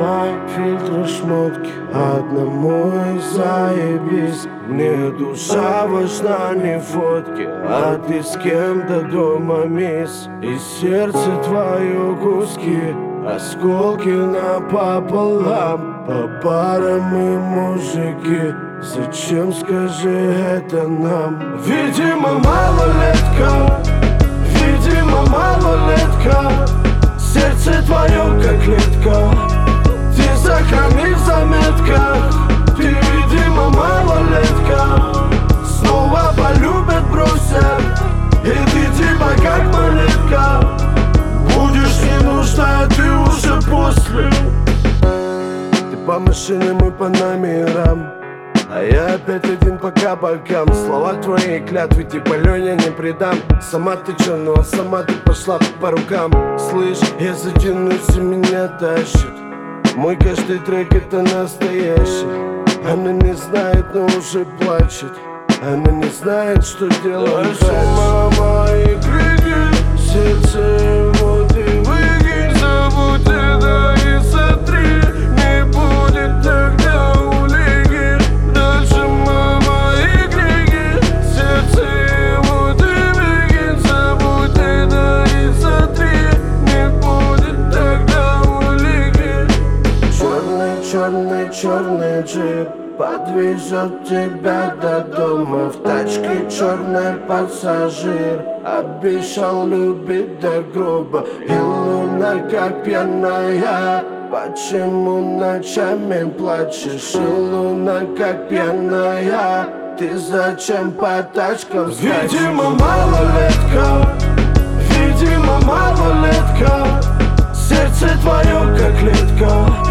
два фильтра шмотки, одному и заебись. Мне душа важна, не фотки, а ты с кем-то дома, мисс. И сердце твое куски, осколки напополам. По парам мы мужики, зачем, скажи, это нам? Видимо, малолетка, видимо, малолетка. Сердце твое как клетка, ты сохрани в заметках. Ты, видимо, малолетка, снова полюбят, бросят. И ты типа как монетка, будешь не нужна, ты уже после. Ты по машине, мы по номерам, а я опять один по кабакам. Слова твои клятвы, типа Леня не предам. Сама ты чё, ну а сама ты пошла по рукам. Слышь, я затянусь и меня тащит. Мой каждый трек это настоящий. Она не знает, но уже плачет. Она не знает, что делать дальше. Мои крики, сердце его ты выкинь. Забудь это и сотри, не будет тогда улики. Дальше мои крики, сердце его ты выкинь. Забудь это и сотри, не будет тогда улики. Черный, черный, черный джип подвезет тебя до дома. В тачке черный пассажир обещал любить до гроба. И луна как пьяная, почему ночами плачешь? И луна как пьяная, ты зачем по тачкам скачешь? Видимо, малолетка, видимо, малолетка. Сердце твое как клетка,